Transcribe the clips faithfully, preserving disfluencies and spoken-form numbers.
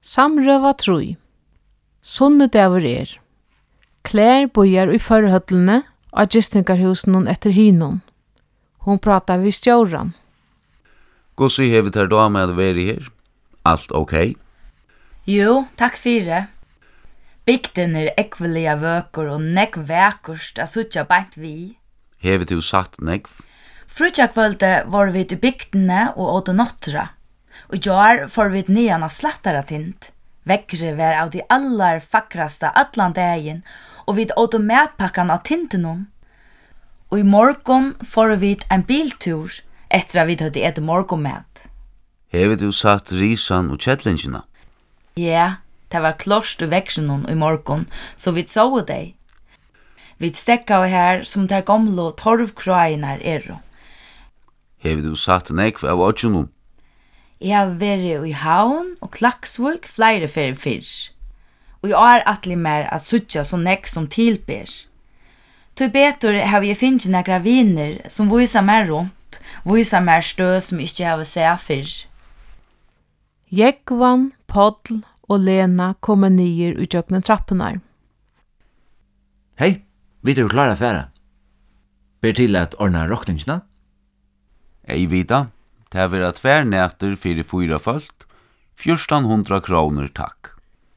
Samrøva troi. Sunnudagur er. Claire bojar i førhøllene av gistingarhusen etter hinon. Hon pratar vi stjóran. Gossi hevet her da med å være her? Alt ok? Jo, takk fyrir. Bygden er ekvelia vøkur og nekk vækurst a suttja bænt vi. Hevet du satt nekv? Frutjakvölde var vi i bygdene og åte nottra. Og jar får vi nian av slattara tint. Vekkre var av de allar fakrasta atlan dagen, og vi åte medpakkan av tintenon. Og i morgon får vi en biltur, etter at vi hadde et morgonmat. Hevet du satt risan og kjettlingina? Ja, det var klorst og veksjonen i morgon, så vi så deg. Vi stekka her som der gamle torvkrainar er. Hevet du satt nekv av åtsjonen? Jeg har vært i Havn og Klaksvøk flere fyrir fyrr. Og jeg er atli mer at suttja så nekk som tilber. Til betur har vi finnst nekra viner som viser meg rundt, viser meg stø som ikke har sett fyrr. Jekvan, Podl og Lena kommer nyer ut jøkne trappenar. Hei, vi er jo klare affæra. Ber til at ordna rokningsna? Ei vita, det har vært tver nætter fyrir fyra folk, fjørstan hundra kroner takk.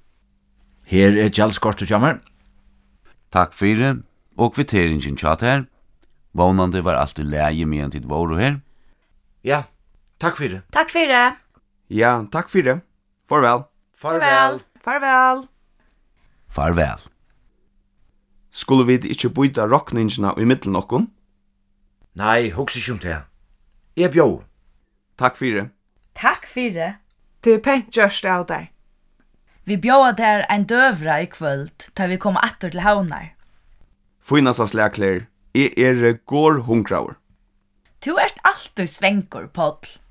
Her er gjaldskortet kommer. Takk fyrir, og kvitteringen tjatt her. Vånande var alt i leie medan tid våru her. Ja, takk fyrir. Takk fyrir. Ja, takk fyrir. Farvel. Farvel. Farvel. Farvel. Skulle vi ikke byta rokningene i middelen okkon? Nei, hugsa ikke om det. Jeg bjå. Takk fyrir. Takk fyrir. Det er pent gjørst av deg. Vi bjóa der ein døvra i kvöld, ta vi kom atter til havnar. Fynasa slækler. Jeg er gård hungraur. Du erst alltid svenkur, Podl.